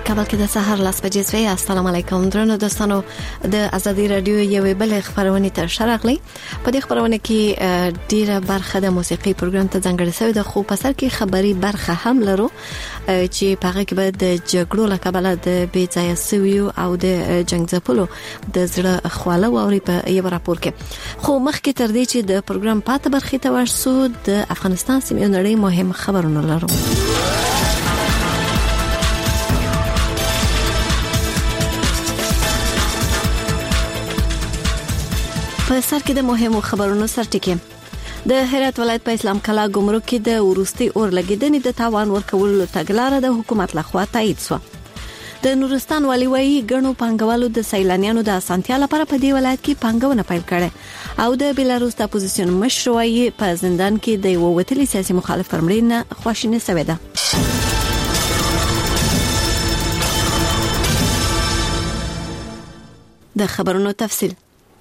کابل کې د سهار 10 بجې وې. السلام علیکم درنو دوستانو، د ازادي رادیو یوې بل خبرونه تر شرغلي. په دې خبرونه کې ډیره برخه د موسیقي پروګرام ته ځانګړې شوې ده، خو په سر کې خبري برخه هم لرو چې په هغه کې به د جګړو له کبله د بې ځایه سویو او د جنگ ځپلو د زړه خواله ووري په یو راپور کې. خو مخکې تر دې چې د پروګرام پاته برخه ته ورسو، د افغانستان سیمې نړۍ مهم خبرونه لرو. په سر کې د مهمو خبرونو سرټکی. د هرات ولایت په اسلام کلا ګمرک کې د ورستي اور لګیدنې د تاوان ورکولو تګلارې د حکومت لخوا تایید شو. د نورستان والي وایي ګڼو پانګوالو د سیلانیانو د اسانتیا لپاره په دې ولایت کې پانګونه پیل کړې، او د بیلاروس د اپوزیسیون مشر وایي په زندان کې د یو وتلي سیاسي مخالف پر مړینه خواشیني شوې ده. د خبرونو تفصیل.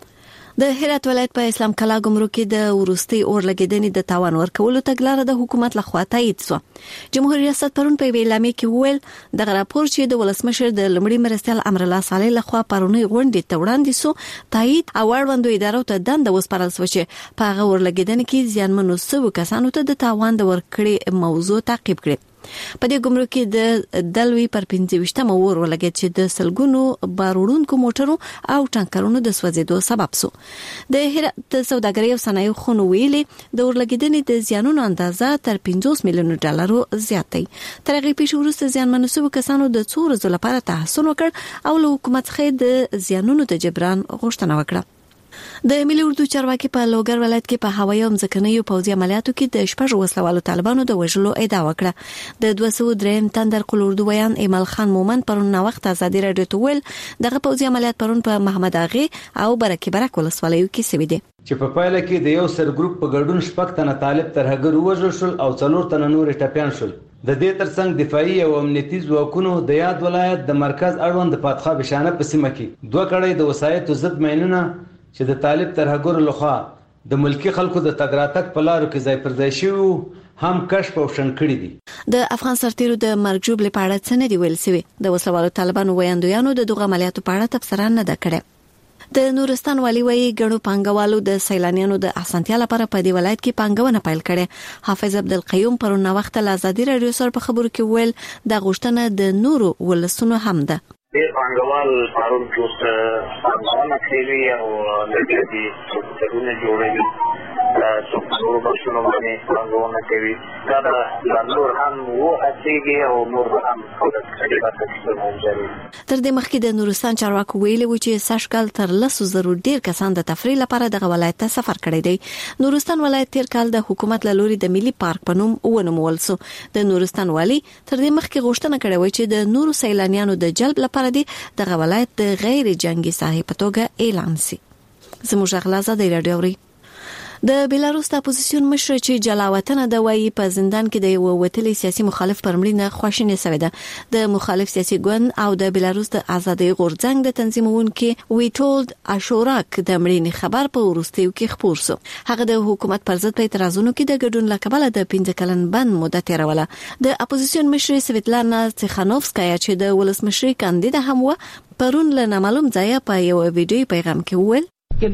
د هرات ولایت په اسلام کلا ګمرک کې د ورستي اور لګیدنې د تاوان ورکولو تګلارې د حکومت لخوا تایید شو. جمهوریت ریاست پرون په اعلامیه کې وویل د راپور چې د ولسمشر د لمړي مرستیال امر الله صالح لخوا پرونی غونډې ته وړاندې شو تایید او اړوندو ادارو ته دنده وسپارل شو چې په هغه ور لګیدنې کې زیانمنو سوي کسانو ته د تاوان د ورکړې موضوع تعقیب کړي. په دې ګمرک کې د دلوي پر 25 اور ولګید چې د سلګونو باروړونکو موټرو او ټانکرونو د سوځېدو سبب شو. د هرات سوداګرۍ او صنایع خونو ویلي د اور لګیدنې د زیانونو اندازه تر 50 میلیون ډالرو زیات دی. تر هغې پیښې وروسته زیانمنو شوو کسانو د څو ورځو لپاره تحصیل وکړ او له حکومت څخه د زیانونو د جبران غوښتنه وکړه. د ملي اردو چارواکي په لوګر ولایت کې په هوایي او ځمکنیو پوځي عملیاتو کې د شپږ وسلوالو طالبانو د وژلو ادعا وکړه. د 203 تندر قلوردو ویان ایمل خان مومن پرون وخت ازادي رادیو ته ویل دغه پوځي عملیات پرون په محمد اغي او برکه برک ولسوالیو کې سوي دي چې په پایله کې د یو سر ګروپ په ګډون شپږ تنه طالب تر هغه وژل شول او 4 تنه نور ټپيان شول. د دې ترڅنګ دفاعي او امنیتي ځواکونو د یاد ولایت د مرکز اړوند د پاتخا بشانه په سیمه کې دوه کړۍ د وسایتو ضد ماینونه چې د طالب تر هغه لخوا د ملکی خلکو د تګراتک په لارو کې ځای پر ځای شوی هم کشف او شن کړی دي. د افغان سرتیرو د مرګ جوړ لپاره څه نه دی ویل سوی. د وسلوالو طالبانو ویاندویانو د دغه عملیاتو په اړه تبصره نه ده کړې. د نورستان والي وایي ګڼو پانګوالو د سیلانیانو د اسانتیا لپاره په دې ولایت کې پانګونه پیل کړې. حافظ عبدالقیوم پرون وخت له ازادي رادیو سره په خبرو کې ویل د غوښتنه د نورو ولسونو هم ده. ډېر پانګوال پرون چې پانګونه کوي او لږ دي څه جوړوي څو څو بشونو باندې پانګونه کوي دا د نور هم وو هڅېږي او نور هم خلک تر دې مخکې د نورستان چارواکو ویلي و چې سږکال تر 100,000 ډیر کسان د تفریح لپاره دغه ولایت ته سفر کړی دی. نورستان ولایت تیر کال د حکومت له لوري د ملي پارک په نوم ونومول شو. د نورستان والی تر دې مخکې غوښتنه کړې و چې د نورو سیلانیانو د جلب لپاره دغه ولایت د غیر جنگي ساحې په توګه اعلان شي. زموږ غلازه د رادیو د بیلاروس د اپوزیسیون مشر چې جلاوطن د وایي په زندان کې د یو وتلي سیاسي مخالف پر مړینه خواشیني شوې ده. د مخالف سیاسي ګوند او د بیلاروس د ازادي غورځنګ د تنظیمونکو ویټولد اشوراک د مړینې خبر په ورستیو کې خپور شو. هغه د حکومت پر ضد په اعتراضونو کې د ګډون لکبله د 15 کلن بند موده تیروله. د اپوزیسیون مشر سویتلانا تیخانوفسکایا چې د ولسمشري کاندید هم و پرون له نامعلوم ځای په یو ویډیو پیغام کې وویل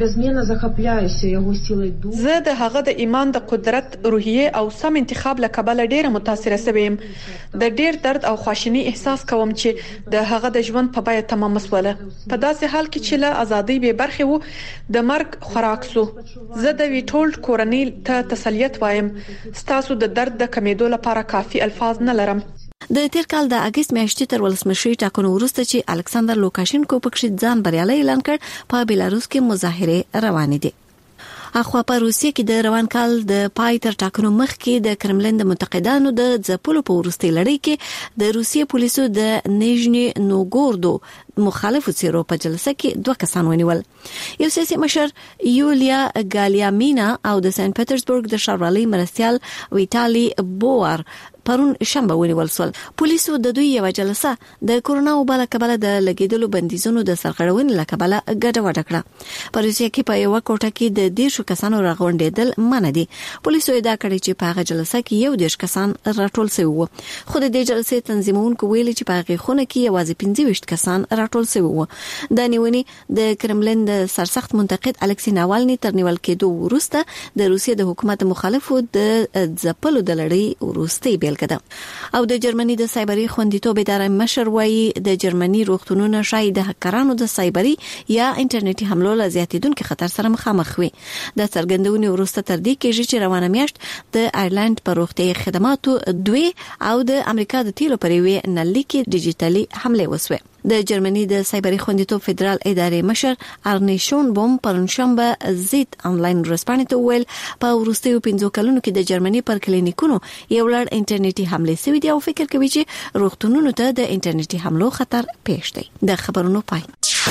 زه د هغه د ایمان د قدرت روحیه او سم انتخاب لکبله ډیره متاثره شوم. د ډیر درد او خواشینی احساس کوم چې د هغه د ژوند په بیه تمام مسوله په داسې حال کې چې له ازادي به برخه وو د مرګ خوراک سو. زه د ویټولد کورنۍ ته تسلیت وایم، ستاسو د درد د کمیدو لپاره کافي الفاظ نه لرم. د تیر کال د اگست میاشتې تر ولسمشري ټاکنو وروسته چې الکساندر لوکاشینکو پکې ځان بریالي اعلان کړ، په بیلاروس کې مظاهره روانې دي. اخوا په روسیې کې د روان کال د پای تر ټاکنو مخکې د کرملین د منتقدانو د ځپلو په وروستي لړۍ کې د روسیې پولیسو د نیژني نوګوردو مخالفو څیرو په جلسه کې 2 کسان ونیول. یو سیاسي مشر یولیا ګالیامینا او د سنت پټرزبورګ د ښاروالۍ مرستیال ویټالي بوار پرون شنبه ونیول سول. پولیسو د دوی یو جلسه د کورونا وبا کبله د لګیدلو بندیزونو د سرغړونې لکبله ګډوډ کړه. په روسیه کې په یو کوټه کې د 10 کسانو راغونډېدل منع دي. پولیسو ادعا کړې چې په هغه جلسه کې یو 10 کسان راټول شوي وو. خو د دې جلسې تنظیمونکو ویلي چې په هغه خونه کې یوازې 25 کسان راټول شوي وو. د نیونې د کرملین د سرسخت منتقد الکسی ناوالني تر نیول کېدو وروسته د روسیې د حکومت مخالفو د ځپلو د لړۍ وروستي او د جرمني د سایبري خوندیتوب ادارې مشر وایي د جرمني روغتونونو شاید د هکرانو د سایبري یا انټرنیټي حملو له زیاتیدونکو خطر سره مخامخ وي. د څرګندونې وروسته تر دې کېږي چې روانه میاشت د آیرلند پر روغتي خدماتو 2 او د امریکا د تیلو پر وی نلي کې ډیجیټالي حمله وسوه. د جرمني د سایبري خوندیتوب فدرال ادارې مشر ارنی شونبوم پرونشنبه زیت انلاین رسپانې ته ویل په وروستیو 15 کلونو کې د جرمني پر کلینیکونو یو لړ انټرنیټي حمله شوې دي او فکر کوي چې روغتونونو ته د انټرنیټي حملو خطر پیښ دی. د خبرونو پای.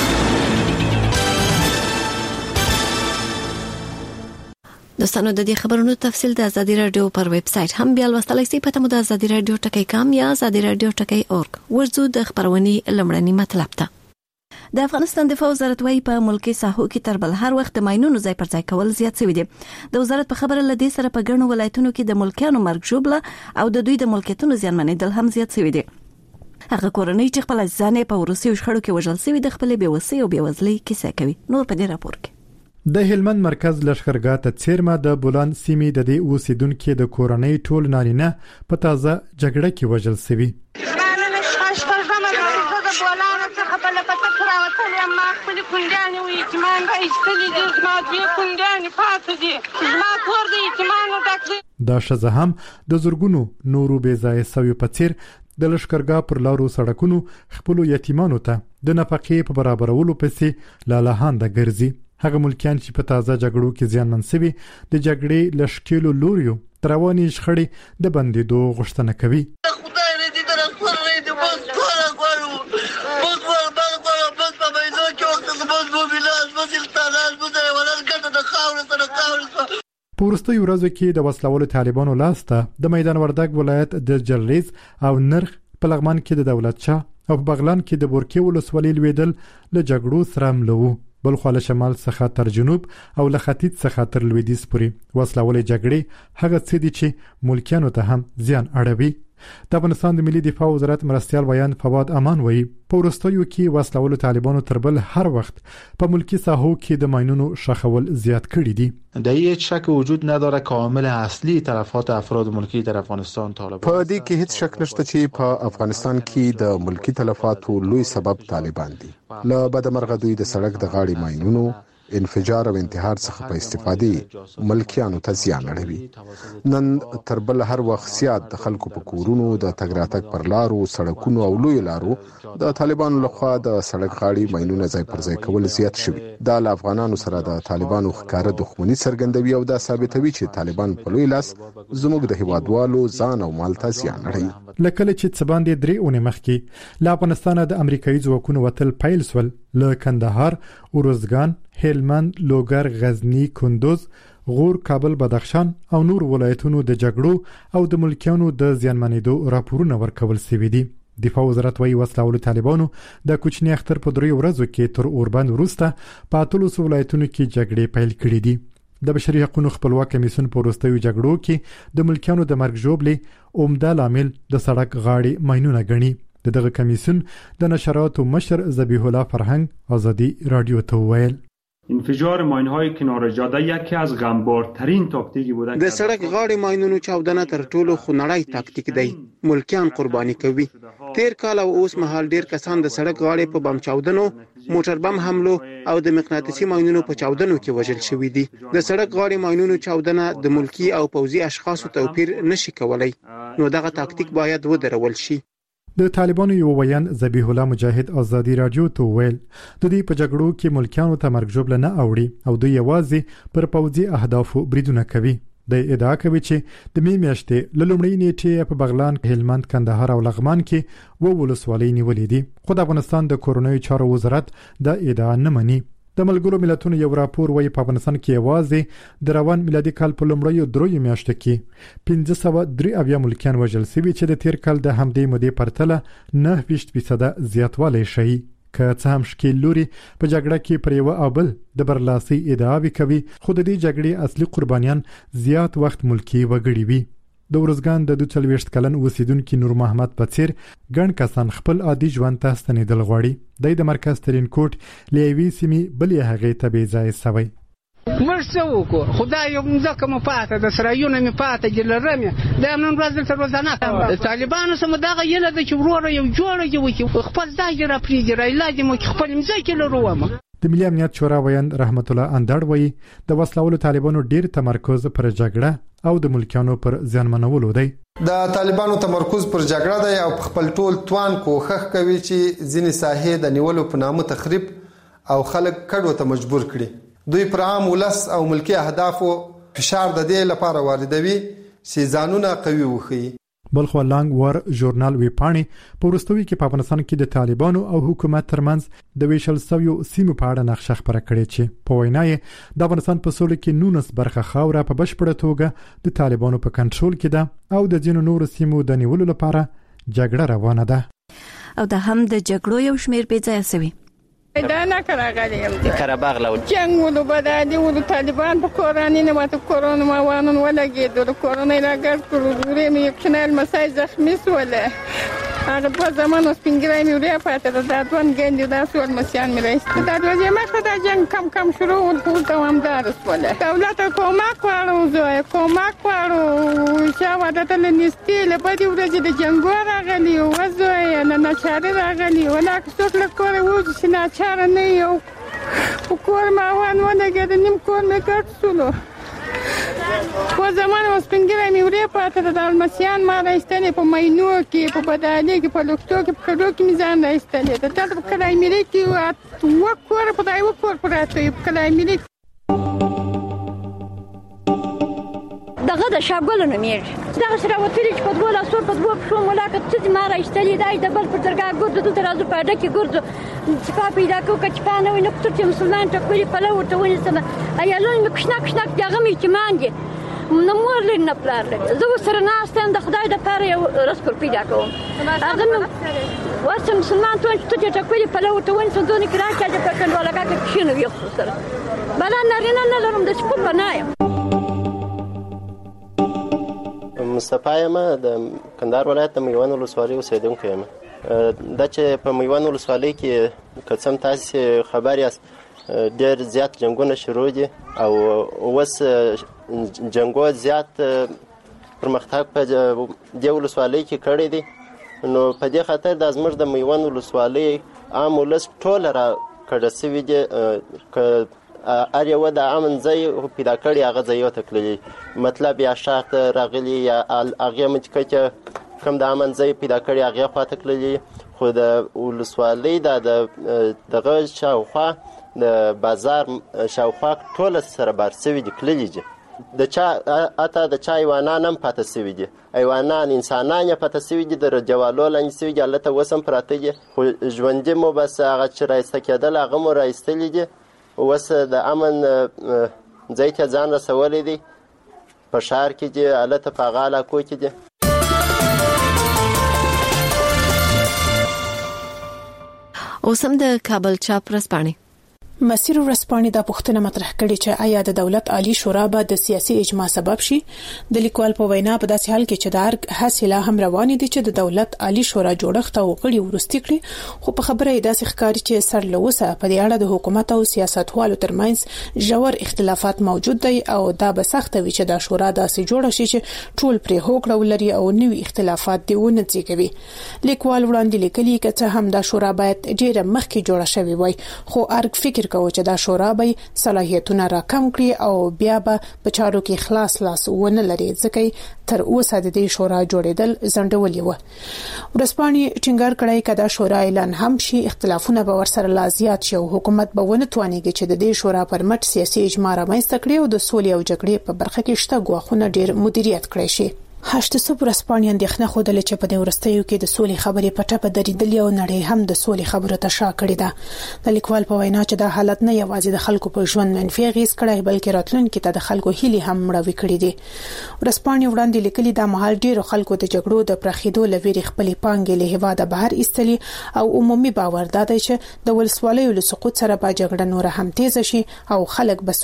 دوستانو د دې خبرونو تفصیل د ازادي رادیو پر ویب سټ هم بیا لوستلای شئ. په تمو د ازادي رادیو ټکی.com یا ازادي رادیو ټکی.org. ورزو د خبرونې لمړني مطلب ته. د افغانستان دفاع وزارت وايي په ملکي ساحو کې تر بل هر وخت ماينونو ځای پر ځای کول زیات شوی دي. د وزارت په خبره لدې سره په ګڼو ولایتونو کې د ملکیانو مرګ ژوبله او د دوی د ملکیتونو زیانمنېدل هم زیات شوی دي. هغه کورنۍ چې خپل ځانې په ورسي شخړو کې وژل شوی د خپل بیوسي او بیوزلي کیسه کوي. نور په دې راپور کې د هلمند مرکز لشکرګاه ته څیرمه د بولان سیمې د دې اوسیدونکو د کورنۍ ټول نارینه په تازه جګړه کې وژل شوی. دا شزه هم د زورګونو نورو بې ځای سوي په څیر د لشکرګاه پر لارو سړکونو خپل یتیمانو ته د نفقې په برابرولو پسې لالاهانده ګرځي. هغه ملکیان چې په تازه جګړو کې زیانمن شوي د جګړې لشکېلو لوریو ترواني شخړې د بندیدو غوښتنه کوي. په وروستیو ورځو کې د وسلوالو طالبانو لاسته د میدان وردګ ولایت د جلریز او نرخ په لغمان کې د دولت شاه او په بغلان کې د بورکې ولسوالۍ لویدل له جګړو سره ملو. بل خو له شمال څخه تر جنوب او له ختیځ څخه تر لویدیځ پورې وسلوالې جګړې هغه څه دي چې ملکیانو ته هم زیان اړوي. د افغانستان د ملي دفاع وزارت مرستیال ویان فواد امان وایي په وروستیو کې وسلوالو طالبانو تر بل هر وخت په ملکی ساحو کې د ماینونو شخول زیات کړي دي. در هیچ شک وجود نداره که عامل اصلی تلفات افراد ملکی در افغانستان طالبان. په دې کې هیڅ شک نشته چې په افغانستان کې د ملکی تلفاتو لوی سبب طالبان دي. له بدمرغه دوی د سړک د غاړې ماینونو انفجار او انتحار څخه په استفادې ملکیانو ته زیان اړوي. نن تر بل هر وخت زیات د خلکو په کورونو د تګ راتګ پر لارو سړکونو او لوی لارو د طالبانو لخوا د سړک غاړې ماینونه ځای پر ځای کول زیات شوي. دا له افغانانو سره د طالبانو ښکاره دښمني څرګندوي او دا ثابتوي چې طالبان په لوی لاس زموږ د هیوادوالو ځان او مال ته زیان اړوي. لکه چې څه باندې 3 اونۍ مخکې له افغانستانه د امریکایي ځواکونو وتل پیل سول له کندهار، اروزګان، هلمند، لوګر، غزنی، کندوز، غور، کابل، بدخشان او نور ولایتونو د جګړو او د ملکیانو د زیانمنېدو راپورونه ورکول شوي دي. دفاع وزارت وايي وسلوالو طالبانو د کوچني اختر په 3 ورځو کې تر اوربند وروسته په 8 ولایتونو کې جګړې پیل کړې دي. د بشري حقوقو خپلواک کمیسیون په وروستیو جګړو کې د ملکیانو د مرګ ژوبلې عمده لامل د سړک غاړې ماینونه ګڼي. دغه کمیسیون د نشراتو مشر ذبیح الله فرهنگ ازادي رادیو ته ویل انفجار ماین‌های کنار جاده یکی از غمبارترین تاکتیکی بوده. د سړک غاړې ماینونو چاودنه تر ټولو خونړی تاکتیک دی. ملکیان قرباني کوي. تیر کال او اوس مهال ډیر کسان د سړک غاړې په بم چاودنو، موټر بم حملو او د مغناطیسي ماینونو په چاودنو کې وژل شوي دي. د سړک غاړې ماینونو چاودنه د ملکی او پوځي اشخاصو توپیر نشي کولای. نو دغه تاکتیک باید ودرول شي. د طالبانو یو ویان ذبیح الله مجاهد ازادي رادیو ته ویل د دې په جګړو کې ملکیانو ته مرګ ژوبله نه اوړي او دوی یوازې پر پوځي اهدافو بریدونه کوي. د ادعا کوي چې د میاشتې لومړی نیټه په بغلان، هلمند، کندهار او لغمان کې ولسوالۍ نیولې دي. خو د افغانستان د کورونی چارو وزارت د ادعا نه مني. د ملګرو ملتونو یو راپور وايي په افغانستان کې یوازې د روان میلادي کال په لومړیو 3 میاشتو کې 503 ملکیان وژل شوي چې د تیر کال د همدې مودې پرتله 9% زیاتوالی ښیي. که څه هم ښکیل لوري په جګړه کې پر یو او بل د برلاسي ادعاوې کوي، خو د دې جګړې اصلي قربانیان زیات وخت ملکی وګړي وي. د ورزګان د 42 کلن اوسیدونکو نور محمد په څیر ګڼ کسان خپل عادي ژوند ته ستنېدل غواړي. د مرکز ترين کوټ لیوي سیمې بلې هغې ته بې ځای سوی. مرسته وکړو خدای یو مزکه مفاته د سرایونه مفاته جلرمه د امن ورځ تر روزانه طالبانو سم دغه یله د چورو یو جوړه یو خپل ځای را پریږي را علاج مو خپل مزکه لرومه. د ملي امنیت شورا ویاند رحمت الله اندړ وایي د وسلوالو طالبانو ډیر تمرکز پر جګړه او د ملکیانو پر ځانمنولو دی. د طالبانو تمرکز پر جګړه دی او خپل ټول توان کوښښ کوي چې ځینې ساحې د نیولو په نامه تخریب او خلک کډو ته مجبور کړي. دوی پر عام ولس او ملکی اهدافو فشار د دې لپاره واردوي چې ځانونه قوي وښيي. بلخ لانګ ور ژورنال ویپانی په ورستوي کې په افغانستان کې د طالبانو او حکومت ترمنځ د ویشل سویو سیمو په اړه نقشه خبره کړې چې په وینای د افغانستان په سولې کې 19 برخه خاوره په بشپړه توګه د طالبانو په کنټرول کې ده او د ځینو نورو سیمو د نیولو لپاره جګړه روانه ده. او د هم د جګړو یو شمیر بې ځای سوي. دا نه کراغلیم د قرهباغ لو جنگ ولو بدادي ولو طالبان په کورانی نه ماته کورونه ما وانن ولګي د کورونه راګر کړو دوی مې یقینال مسای زخمی سوله هغه په زمانو سپینګرای مې وریا پاتې دا ځوان ګندې دا سول مسیان مې راځي دا د یې مخه دا جنگ کم شروع ټول دوامدار سوله دولت کومک وړو زه کومک وړو چې وادته لنيستي لپاره ورځي د جنگ راغلي او زه نه چاره راغلي ولا څوک لکه وځي چې چاره نه یو کور ما ونه کې نیم کور مې کټ سولو په زمانه سپینګرای مې وریا پاتې د المسیان ما راستنې په مینو کې په بدالي کې په لوکتو کې په کډو کې میزان راستنې د تاسو په کلای ملي کې وکور په دای وکور پراته په کلای ملي دغه د شابګل نه مېږي دا سره وتلی چې په دوه لاسو په دوه شو ملاقات چې ما راستلې دای د بل پر درګه ګورد د ترازو په ډکه ګورد چې پیدا کو کچپانه ویني په تر مسلمان ته کولی په لور ته ونی سم ایالون مې کښنا دغه مې چې مانګي نو مور لري نه پلار لري زه سره نه استم د خدای د پاره یو رسکل پیدا کوم هغه واسه مسلمان ته ته کولی په لور ته ونی سم دونی کرا چې د پکن ولګه کې شنو یو سره بل نه لرم د سپو پنایم. مصطفی یم د کندهار ولایت د میوان ولسوالۍ اوسیدونکی یم. دا چې په میوان ولسوالۍ کې که څه تاسو خبر یاست ډېر زیات جنګونه شروع دي او اوس جنګو زیات پرمختګ په دې ولسوالۍ کې کړی دی. نو په دې خاطر د زموږ د میوان ولسوالۍ عام ولس ټول را کډه سوي دي که ار یو د امن ځای پیدا کړی هغه ځای ته تللی مطلب یا شاخ راغلی یا هغه مچکه کم د امن ځای پیدا کړی هغه خواته تللی خو د ولسوالۍ دغه شاوخوا د بازار شاوخوا ټول سره بارسوي دي کللی دي د چا اته د چا ایوانان هم پاتې سوي دي ایوانان انسانان پاتې سوي دي د جوالو لاندې سوي دي البته وسم پراته دي خو ژوندي مو بس هغه چې رایسته کېدل هغه مو رایستلی دي اوس د امن ځای ته ځان رسولی دی په ښار کې دي هلته په هغه علاقو کې دي. اوس هم د کابل چاپ ورځپاڼې مسیر ورځپاڼې دا پوښتنه مطرح کړې چې آیا د دولت عالی شورا به د سیاسي اجماع سبب شي. د لیکوال په وینا په داسې حال کې چې د ارګ حاصله هم روان دي چې د دولت عالی شورا جوړښت او غړي ورستي کړي خو په خبره یې داسې ښکاري چې سر لوسه په دې اړه د حکومت او سیاستوالو ترمنځ ژور اختلافات موجود دي او دا به سخت وي چې د شورا داسې جوړه شي چې ټول پرې هوکړه ولري او نوي اختلافات دی ونه ځيږي. لیکوال وړاندې لیکلي چې هم د شورا باید ډېر مخکې جوړه شوی وي خو ارګ فکر فکر کوي چې دا شورا به صلاحیتونه راکم کړي او بیا به په چارو کې خلاص لاس ونه لري ځکه تر اوسه د دې شورا جوړیدل ځنډولې و. ورسپانې ټینګار کړی کدا شورا اعلان هم شي اختلافونه به ورسره لا زیات شي او حکومت به ونه توانیږي چې د دې شورا پر مټ سیاسي اجماع رامنځته کړي او د سولې او جګړې په برخه کې شته ګواښونه ډیر مدیریت کړي شي. هشتسو ورسپانې اندېښنه خوده چې په دې ورستیو کې د سولې خبرې پټه په درېدل او نړۍ هم د سولې خبرو ته شا کړې ده. د لیکوال په وینا چې دا حالت نه یوازې د خلکو په ژوند منفي اغیز کړی بلکې راتلونکي ته د خلکو هیلې هم مړوي کړې دي. ورسپانې وړاندې لیکلي دا مهال ډیرو خلکو د جګړو د پرخېدو لويري خپلې پانګې له هواده بهر ایستلې او عمومي باور دا دی چې د ولسوالیو له سقوط سره به جګړه نور هم تیز شي او خلک به